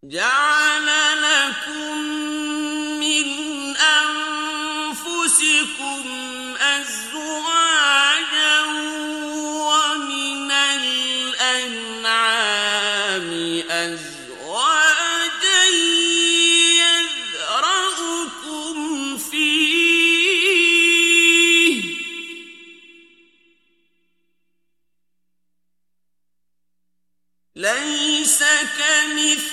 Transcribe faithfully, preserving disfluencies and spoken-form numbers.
جعل لكم من أنفسكم أزواجا ومن الأنعام أزواجا يذرأكم فيه ليس كمثله